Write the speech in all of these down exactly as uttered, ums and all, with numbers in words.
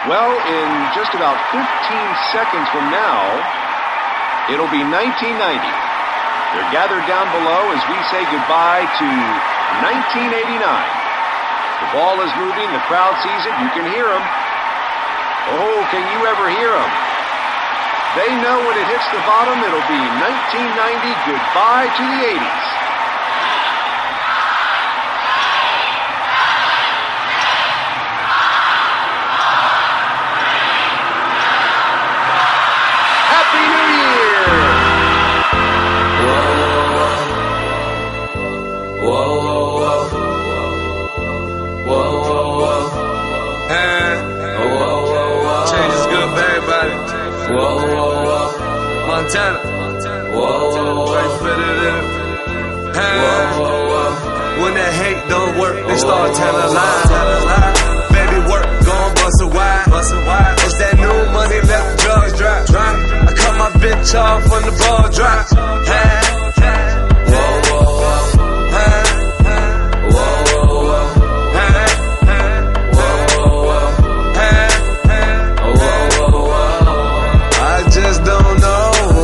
Well, in just about fifteen seconds from now, it'll be nineteen ninety. They're gathered down below as we say goodbye to nineteen eighty-nine. The ball is moving, the crowd sees it, you can hear them. Oh, can you ever hear them? They know when it hits the bottom, it'll be nineteen ninety, goodbye to the eighties. Montana. Whoa, whoa, whoa. Fit it in. Hey. Whoa, whoa, whoa. When that hate don't work, they start telling lies. Baby, work, gon' bust a wide. It's that new money, let the drugs drop. I cut my bitch off when the ball drop. Hey. Whoa, whoa, whoa. Hey. Whoa, whoa, whoa. Hey. Whoa, whoa, whoa. Hey. Whoa, whoa, whoa. I just don't know.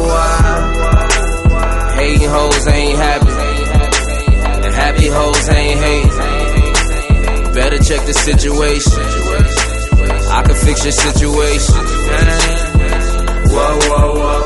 Hating hoes ain't happy, and happy hoes ain't hating. Better check the situation. I can fix your situation. Whoa, whoa, whoa.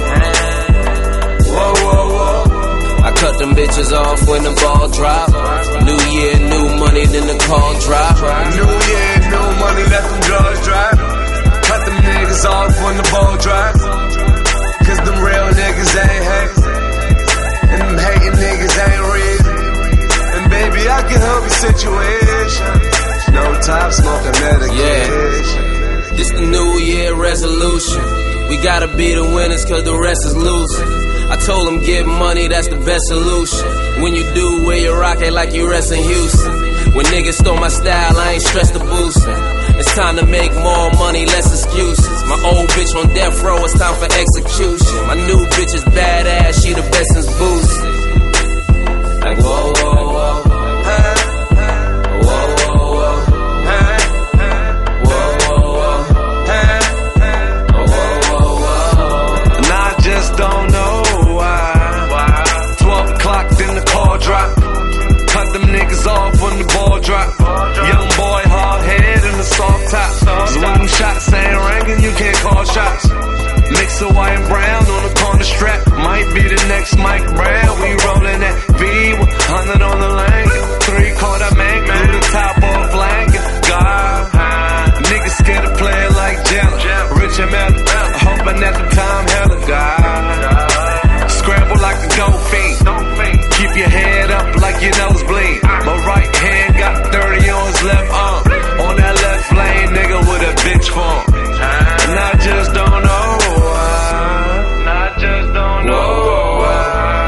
Whoa, whoa, whoa. I cut them bitches off when the ball drop. New year, new money, then the call drop. New year, new money, let them drugs drop. Cut them niggas off when the ball drop. Cause them real niggas ain't hating. And them hating niggas ain't real. And baby, I can help your situation. No top smoking medication. Yeah. This the new year resolution. We gotta be the winners cause the rest is losing. I told them get money, that's the best solution. When you do, wear your rocket like you rest in Houston. When niggas stole my style, I ain't stressed the boosting. It's time to make more money, less excuses. My old bitch on death row, it's time for execution. My new bitch is badass, she the best since Boosie. Like whoa, whoa, whoa. Hey. Whoa, whoa, whoa. Hey. Whoa, whoa, whoa. Hey. Whoa, whoa, whoa. And I just don't know why. Twelve o'clock, then the call drop. Cut them niggas off when the ball drop. Young boy, hard head and a soft top. Cause when them shots ain't ringing, you can't call shots. Mix of white and brown on the corner strap. Might be the next Mike Brown. We rollin' that B with one hundred on the lane. Three quarter man, glue the top off flank. God, niggas scared to play it like Jenna. Rich and Melly, hoping at the time, hella God. Scramble like a dope fiend. Keep your head up like your nose bleed. My right hand got thirty on his left arm. On that left lane, nigga with a bitch form. And I just don't know why. I just don't know why.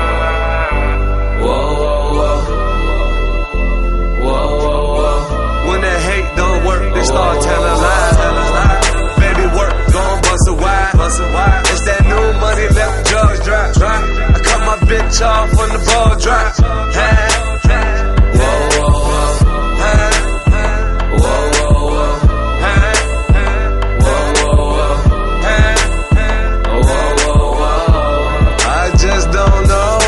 Whoa, whoa, whoa. Whoa, whoa, whoa. When that hate don't work, they start telling lies. Baby, work, gon' bust a wide. It's that new money, let the drugs drop. I cut my bitch off when the ball drop. Hey. Whoa, whoa, whoa. Hey. Whoa, whoa, whoa. Hey. Whoa, whoa, whoa. Hey. Whoa, whoa, whoa. I just don't know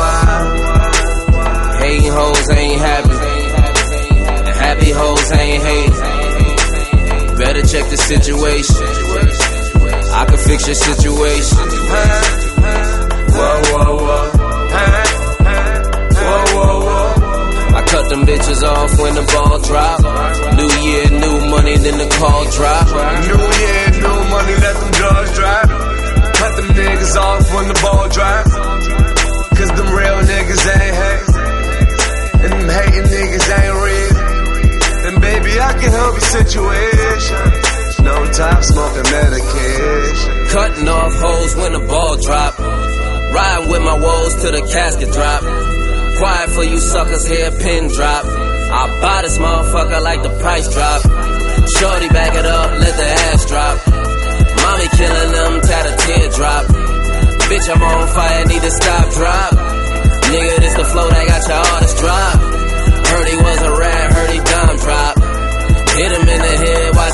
why. Hating hoes ain't happy, and happy hoes ain't hating. Better check the situation. I can fix your situation. Hey. Whoa, whoa, whoa. Hey. Whoa, whoa, whoa. I cut them bitches off when the ball drop. New year, new money, then the call drop. New year, new money, let them drugs drop. Cut them niggas off when the ball drop. Cause them real niggas ain't hating. And them hating niggas ain't real. And baby, I can help your situation. No top smoking medication. Cutting off hoes when the ball drop. Riding with my woes till the casket drop. Quiet for you suckers, here pin drop. I buy this motherfucker like the price drop. Shorty back it up, let the ass drop. Mommy killing them, tat a teardrop. Bitch, I'm on fire, need to stop, drop. Nigga, this the flow that got your artist drop. Heard he was a rat, heard he dime drop. Hit him in the head while